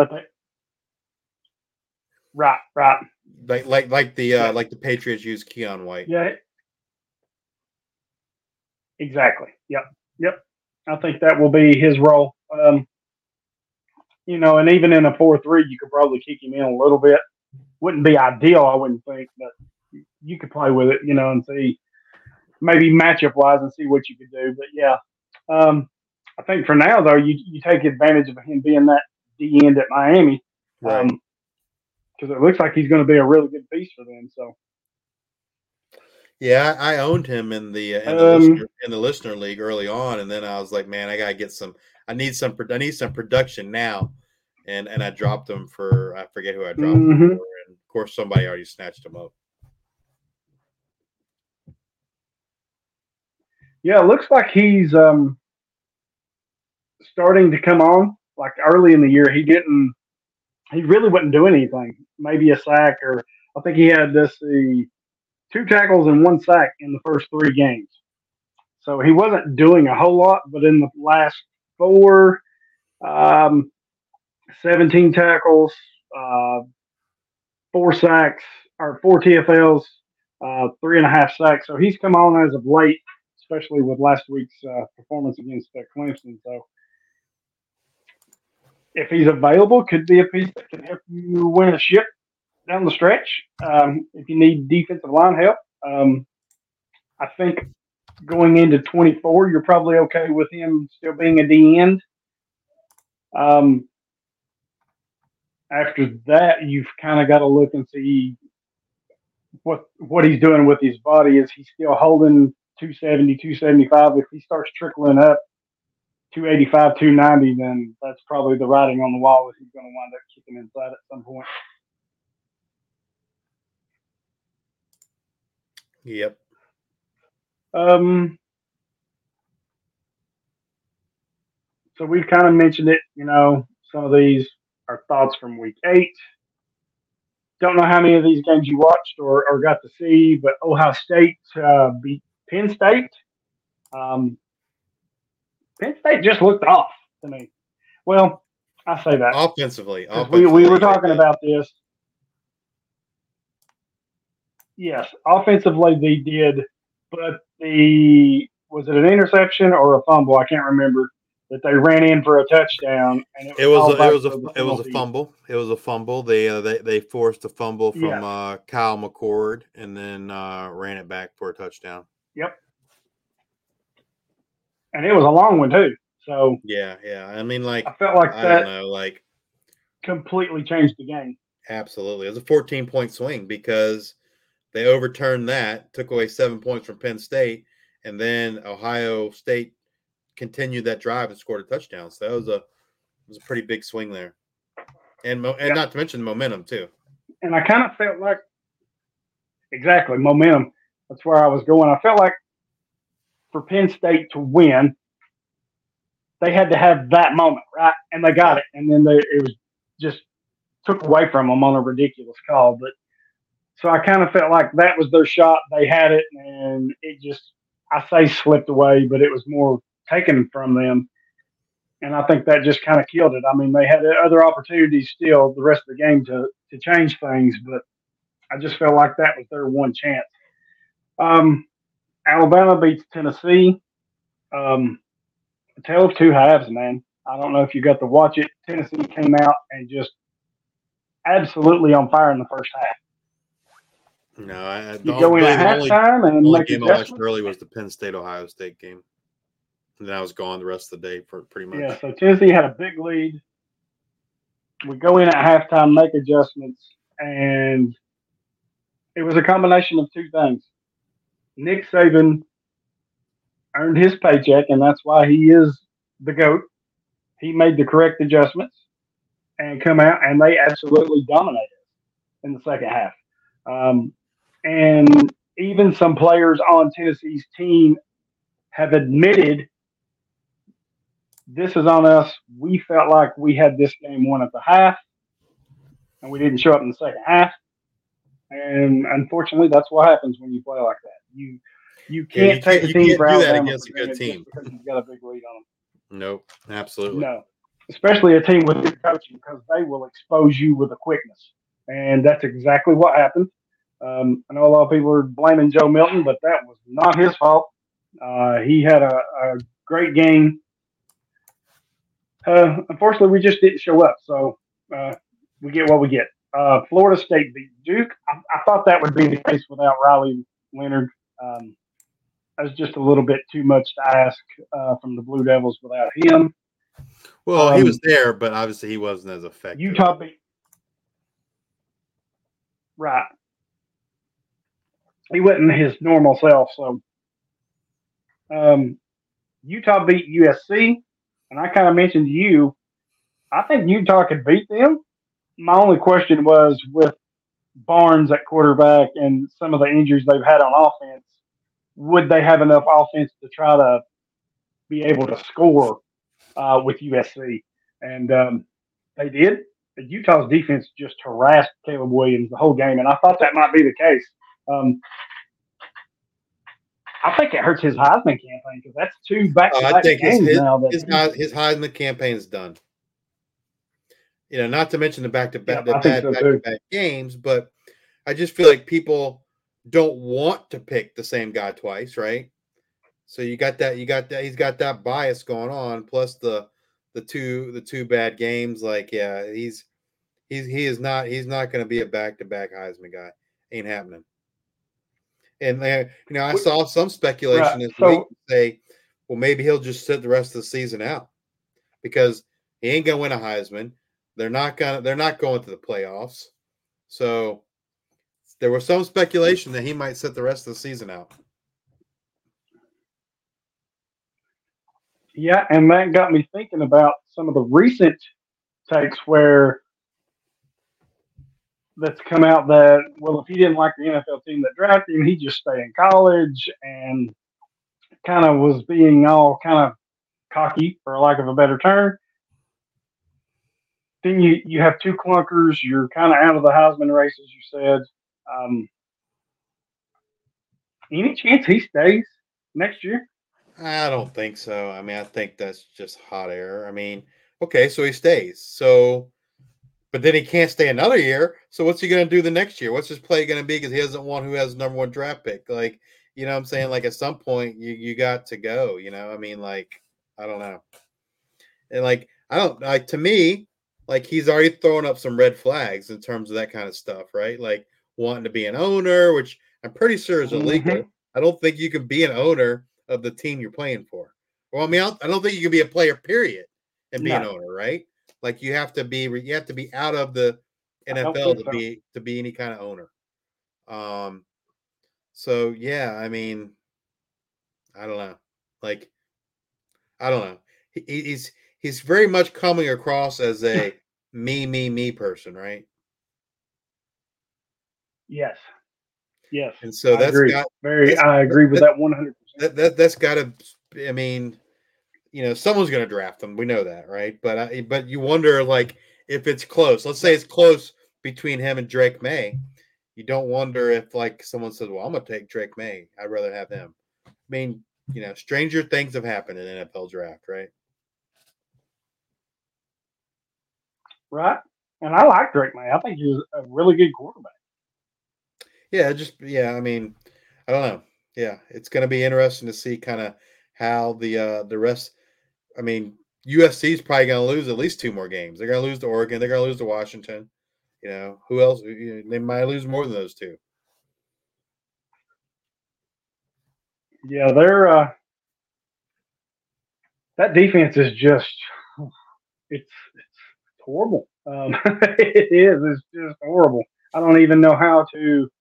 Right. Like the Patriots use Keon White. Yeah. Exactly. Yep. I think that will be his role. And even in a 4-3, you could probably kick him in a little bit. Wouldn't be ideal, I wouldn't think, but you could play with it, and see maybe matchup wise and see what you could do. But yeah. I think for now, though, you take advantage of him being that D end at Miami, right? Because it looks like he's going to be a really good piece for them. So, yeah, I owned him in the listener league early on, and then I was like, man, I gotta get some. I need some production now, and I dropped him for I forget who I dropped him for, and of course somebody already snatched him up. Yeah, it looks like he's starting to come on. Like early in the year, he really wouldn't do anything. Maybe a sack, or I think he had 2 tackles and 1 sack in the first 3 games. So he wasn't doing a whole lot, but in the last 4, 17 tackles, 4 sacks, or 4 TFLs, 3.5 sacks. So he's come on as of late, especially with last week's performance against Clemson. So if he's available, could be a piece that can help you win a ship down the stretch. If you need defensive line help, I think going into 24, you're probably okay with him still being a D end. After that, you've kind of got to look and see what he's doing with his body. Is he still holding 270, 275? If he starts trickling up 285, 290, then that's probably the writing on the wall that he's going to wind up kicking inside at some point. Yep. So we've kind of mentioned it, some of these are thoughts from week 8. Don't know how many of these games you watched or got to see, but Ohio State beat Penn State. Penn State just looked off to me. Well, I say that. Offensively. We were talking about this. Yes, offensively they did, but was it an interception or a fumble? I can't remember. That they ran in for a touchdown, and it was a fumble. It was a fumble. They forced a fumble from Kyle McCord and then ran it back for a touchdown. Yep, and it was a long one too. So yeah. I mean, I felt like that. Don't know, completely changed the game. Absolutely, it was a 14-point swing because they overturned that, took away 7 points from Penn State, and then Ohio State continued that drive and scored a touchdown. So that was a pretty big swing there, and not to mention the momentum too. And I kind of felt like exactly momentum. That's where I was going. I felt like for Penn State to win, they had to have that moment, right? And they got it. And then it was just took away from them on a ridiculous call. But so I kind of felt like that was their shot. They had it, and it just slipped away, but it was more taken from them, and I think that just kind of killed it. I mean, they had other opportunities still the rest of the game to change things, but I just felt like that was their one chance. Alabama beats Tennessee. A tale of two halves, man. I don't know if you got to watch it. Tennessee came out and just absolutely on fire in the first half. No, you go in at halftime and the only make game I watched early was the Penn State-Ohio State game. And then I was gone the rest of the day for pretty much. Yeah, so Tennessee had a big lead. We go in at halftime, make adjustments, and it was a combination of two things. Nick Saban earned his paycheck, and that's why he is the GOAT. He made the correct adjustments and come out, and they absolutely dominated in the second half. And even some players on Tennessee's team have admitted this is on us. We felt like we had this game won at the half, and we didn't show up in the second half. And unfortunately, that's what happens when you play like that. You can't take a team for Alabama against a good team because you've got a big lead on them. Nope, absolutely. No, especially a team with good coaching because they will expose you with a quickness, and that's exactly what happened. I know a lot of people are blaming Joe Milton, but that was not his fault. He had a great game. Unfortunately, we just didn't show up, so we get what we get. Florida State beat Duke. I thought that would be the case without Riley Leonard. That was just a little bit too much to ask from the Blue Devils without him. Well, he was there, but obviously he wasn't as effective. Utah beat right. He wasn't his normal self, so Utah beat USC. And I kind of mentioned to you, I think Utah could beat them. My only question was with Barnes at quarterback and some of the injuries they've had on offense, would they have enough offense to try to be able to score with USC? And they did. Utah's defense just harassed Caleb Williams the whole game, and I thought that might be the case. I think it hurts his Heisman campaign because that's 2 back-to-back games now. His Heisman campaign is done. Not to mention the back-to-back games, but I just feel like people don't want to pick the same guy twice, right? So you got that. He's got that bias going on. Plus the two bad games. He's He's not going to be a back-to-back Heisman guy. Ain't happening. And I saw some speculation this week say, well, maybe he'll just sit the rest of the season out because he ain't gonna win a Heisman. They're not going to the playoffs. So there was some speculation that he might sit the rest of the season out. Yeah, and that got me thinking about some of the recent takes where that's come out that, well, if he didn't like the NFL team that drafted him, he'd just stay in college, and kind of was being all kind of cocky, for lack of a better term. Then you have two clunkers. You're kind of out of the Heisman race, as you said. Any chance he stays next year? I don't think so. I mean, I think that's just hot air. I mean, okay, so he stays. So, but then he can't stay another year. So what's he going to do the next year? What's his play going to be? Because he hasn't won who has number one draft pick. Like, you know what I'm saying? Like, at some point, you got to go, you know? I mean, like, I don't know. And, like, to me, like, he's already thrown up some red flags in terms of that kind of stuff, right? Like, wanting to be an owner, which I'm pretty sure is illegal. Mm-hmm. I don't think you can be an owner of the team you're playing for. Well, I mean, I don't think you can be a player, period, and be an owner, right? Like, you have to be out of the NFL to be any kind of owner. So yeah, I mean, I don't know. Like, I don't know. He's very much coming across as a me person, right? Yes. And so I agree with that 100%. That's got to. I mean, you know, someone's going to draft him. We know that, right? But you wonder, like, if it's close. Let's say it's close between him and Drake May. You don't wonder if, like, someone says, "Well, I'm going to take Drake May. I'd rather have him." I mean, you know, stranger things have happened in the NFL draft, right? Right. And I like Drake May. I think he's a really good quarterback. Yeah, I mean, I don't know. Yeah, it's going to be interesting to see kind of how the rest. I mean, USC is probably going to lose at least 2 more games. They're going to lose to Oregon. They're going to lose to Washington. You know, who else? They might lose more than those 2. Yeah, they're that defense is just it's horrible. It is. It's just horrible. I don't even know how to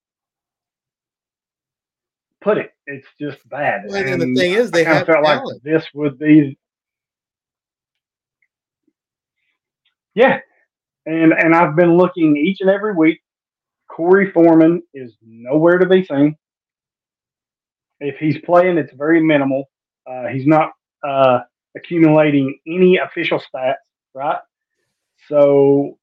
put it. It's just bad. Well, and the thing is, they have felt talent. like this would be. Yeah, and I've been looking each and every week. Corey Foreman is nowhere to be seen. If he's playing, it's very minimal. He's not accumulating any official stats, right? So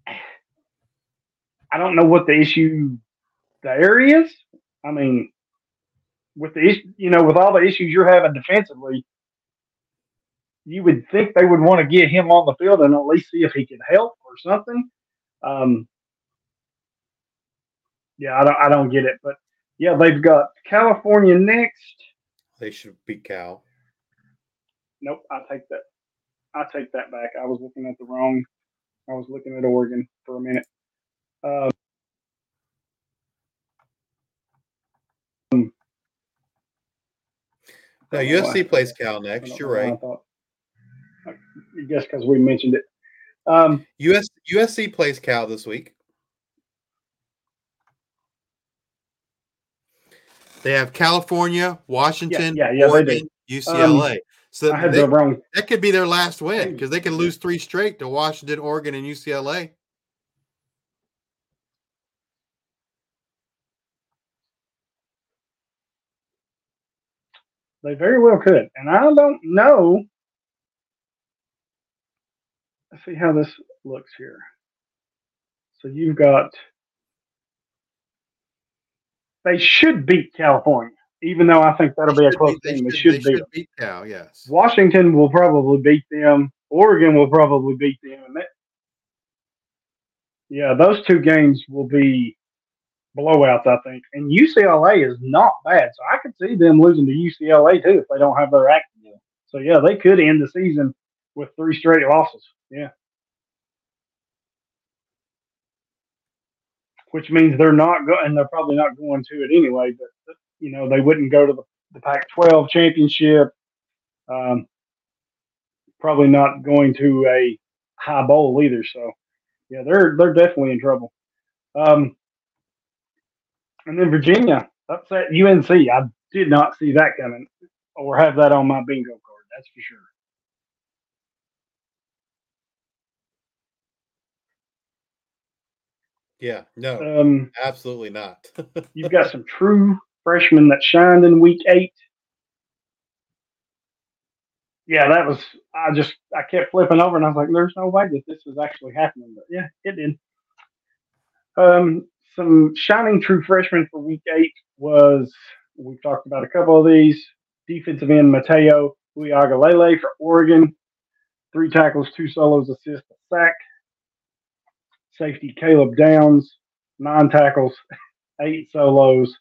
I don't know what the issue there is. I mean, with all the issues you're having defensively, you would think they would want to get him on the field and at least see if he could help or something. Yeah, I don't get it, but yeah, they've got California next. They should beat Cal. Nope, I take that back. I was looking at Oregon for a minute. No, USC plays Cal next. You're right. I guess because we mentioned it. USC plays Cal this week. They have California, Washington, Oregon, UCLA. So that could be their last win because they could lose 3 straight to Washington, Oregon, and UCLA. They very well could. And I don't know. Let's see how this looks here. So you've got they should beat California, even though I think that'll be a close game. They should beat Cal, yes. Washington will probably beat them. Oregon will probably beat them. And those 2 games will be blowouts, I think. And UCLA is not bad, so I could see them losing to UCLA too if they don't have their act together. So yeah, they could end the season with 3 straight losses. Yeah. which means they're not going, and they're probably not going to it anyway. But they wouldn't go to the Pac-12 championship. Probably not going to a high bowl either. So yeah, they're definitely in trouble. And then Virginia upset UNC. I did not see that coming or have that on my bingo card. That's for sure. Yeah, no, absolutely not. You've got some true freshmen that shined in week 8. Yeah, that was. I kept flipping over, and I was like, "There's no way that this is actually happening." But yeah, it did. Some shining true freshmen for week 8 was, we've talked about a couple of these. Defensive end Mateo Uiagalelei for Oregon, 3 tackles, 2 solos, assist, a sack. Safety Caleb Downs, 9 tackles, 8 solos.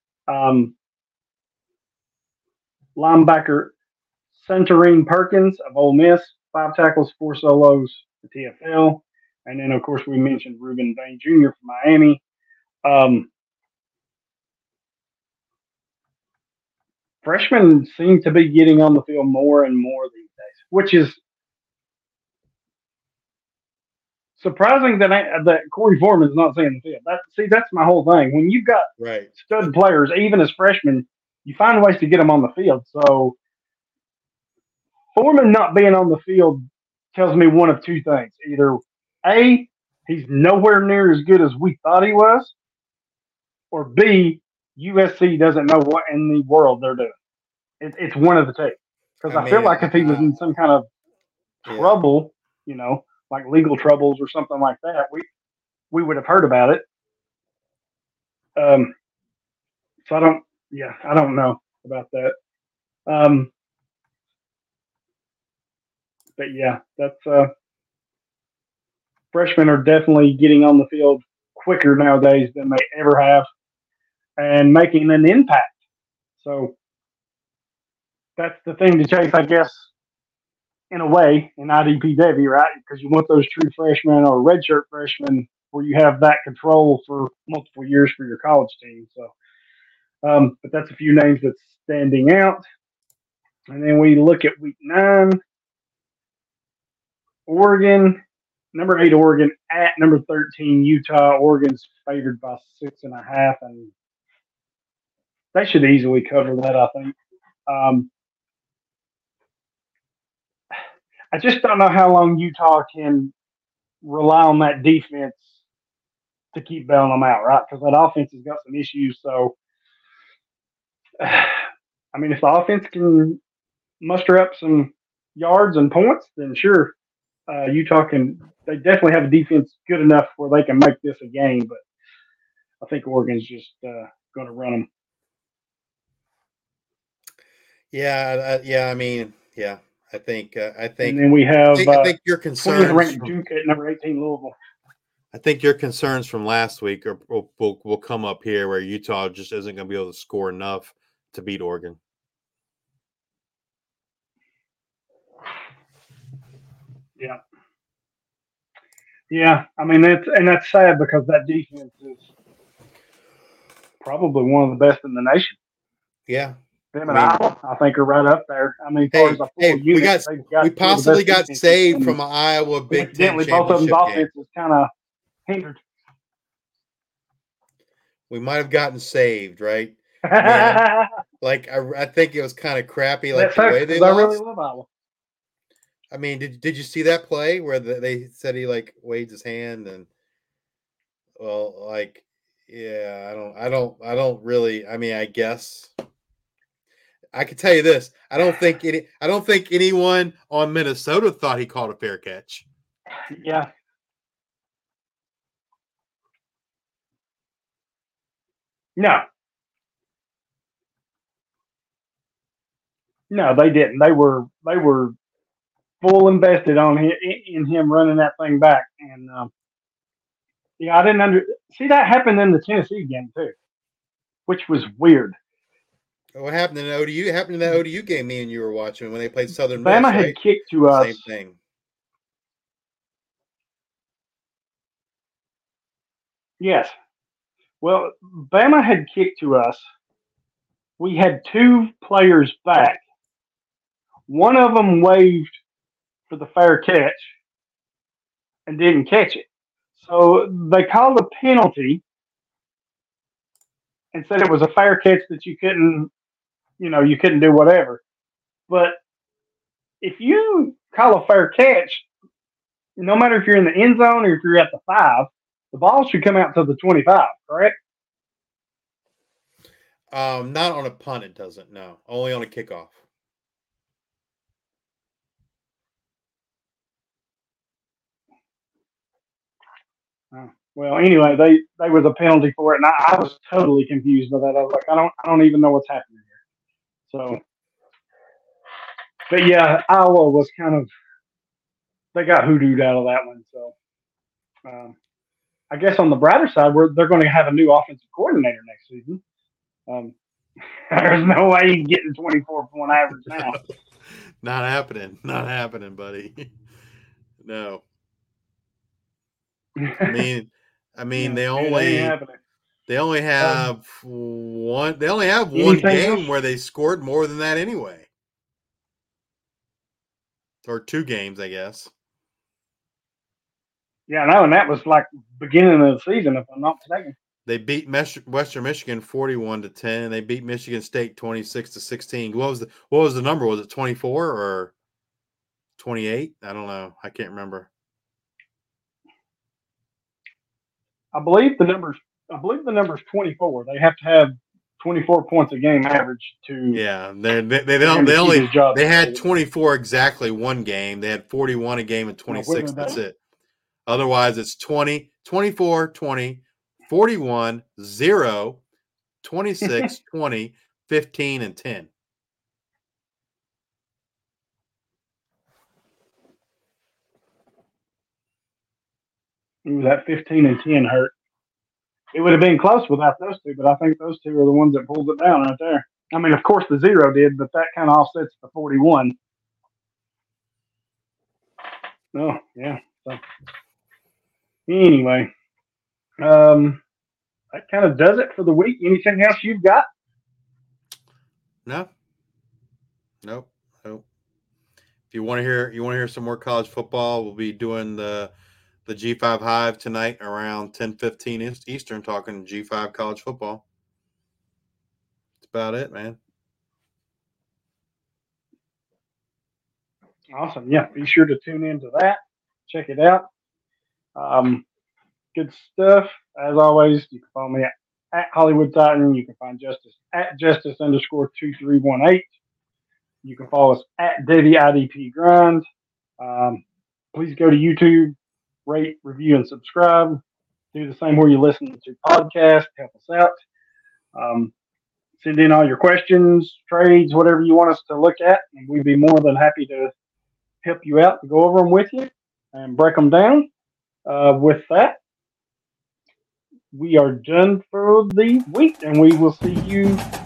Linebacker Centerine Perkins of Ole Miss, 5 tackles, 4 solos, the TFL. And then, of course, we mentioned Reuben Vane Jr. from Miami. Freshmen seem to be getting on the field more and more these days, which is surprising that Corey Foreman's not seeing the field. That's my whole thing. When you've got stud players, even as freshmen, you find ways to get them on the field. So Foreman not being on the field tells me one of 2 things. Either A, he's nowhere near as good as we thought he was, or B, USC doesn't know what in the world they're doing. It's one of the 2. Because I feel like if he was in some kind of trouble, like legal troubles or something like that, we would have heard about it. So I don't know about that. But yeah, that's freshmen are definitely getting on the field quicker nowadays than they ever have and making an impact. So that's the thing to chase, I guess, in a way, in IDPW, right? Because you want those true freshmen or redshirt freshmen where you have that control for multiple years for your college team. So, but that's a few names that's standing out. And then we look at week 9. Oregon, number 8 Oregon at number 13 Utah. Oregon's favored by 6.5, and they should easily cover that, I think. I just don't know how long Utah can rely on that defense to keep bailing them out, right? Because that offense has got some issues. So, I mean, if the offense can muster up some yards and points, then sure, Utah can. They definitely have a defense good enough where they can make this a game. But I think Oregon's just going to run them. Yeah. I mean, yeah. I think. And then we have. I think your concerns ranked Duke at number 18 Louisville. I think your concerns from last week will come up here, where Utah just isn't going to be able to score enough to beat Oregon. Yeah. Yeah, I mean that's sad because that defense is probably one of the best in the nation. Yeah. Them and Iowa, I think, are right up there. I mean, as far as unit, we possibly got saved from an Iowa Big Ten championship both of them's game. Offenses kind of hindered. We might have gotten saved, right? I think it was kind of crappy, like the way they lost. I really love Iowa. I mean, did you see that play where they said he waved his hand and I don't really. I mean, I guess I can tell you this: I don't think anyone on Minnesota thought he called a fair catch. Yeah. No, they didn't. They were full invested in him running that thing back, and I didn't see that happened in the Tennessee game too, which was weird. What happened in the ODU? It happened in that ODU game me and you were watching when they played Southern Miss. Bama had kicked to us. Same thing. Yes. Well, Bama had kicked to us. We had 2 players back. One of them waved for the fair catch and didn't catch it. So they called a penalty and said it was a fair catch that you couldn't do whatever. But if you call a fair catch, no matter if you're in the end zone or if you're at the 5, the ball should come out to the 25, correct? Not on a punt, it doesn't. No, only on a kickoff. Well, anyway, they was a penalty for it, and I was totally confused by that. I was like, I don't even know what's happening here. So, but yeah, Iowa was they got hoodooed out of that one. So, I guess on the brighter side, they're going to have a new offensive coordinator next season. There's no way you can get to 24-point average now. Not happening, buddy. No. I mean, they only have one game where they scored more than that anyway, or 2 games, I guess. Yeah, I know, and that was like beginning of the season, if I'm not mistaken. They beat Western Michigan 41-10, and they beat Michigan State 26-16. What was the number? Was it 24 or 28? I don't know. I can't remember. I believe the number's 24. They have to have 24 points a game average to. Yeah, they had 24 exactly one game. They had 41 a game and 26. That's it. Otherwise, it's 20, 24, 20, 41, 0, 26, 20, 15, and 10. Ooh, that 15 and 10 hurt. It would have been close without those 2, but I think those 2 are the ones that pulled it down right there. I mean, of course, the 0 did, but that kind of offsets the 41. Oh, yeah. So, anyway, that kind of does it for the week. Anything else you've got? No. Nope. If you want to hear some more college football, we'll be doing the G5 Hive tonight around 10:15 Eastern, talking G5 college football. That's about it, man. Awesome. Yeah, be sure to tune into that. Check it out. Good stuff. As always, you can follow me at Hollywood Titan. You can find Justice at Justice_2318. You can follow us at Davey IDP Grind. Please go to YouTube, rate, review, and subscribe. Do the same where you listen to podcasts. Help us out. Send in all your questions, trades, whatever you want us to look at, and we'd be more than happy to help you out and go over them with you and break them down. With that, we are done for the week, and we will see you